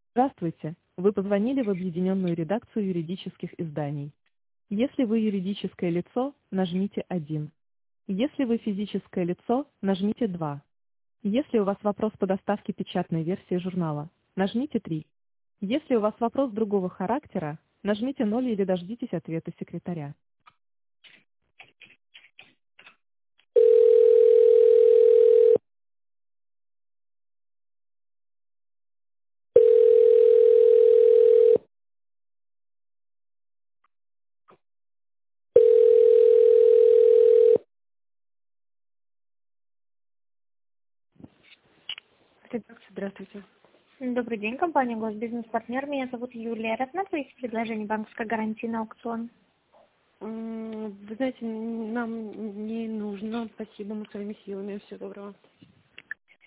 Здравствуйте, вы позвонили в объединенную редакцию юридических изданий. Если вы юридическое лицо, нажмите 1. Если вы физическое лицо, нажмите 2. Если у вас вопрос по доставке печатной версии журнала, нажмите 3. Если у вас вопрос другого характера, нажмите 0 или дождитесь ответа секретаря. Редакция, здравствуйте. Добрый день, компания «Госбизнес-партнер». Меня зовут Юлия. Рассматриваете предложение банковской гарантии на аукцион? Вы знаете, нам не нужно. Спасибо, мы своими силами. Всего доброго.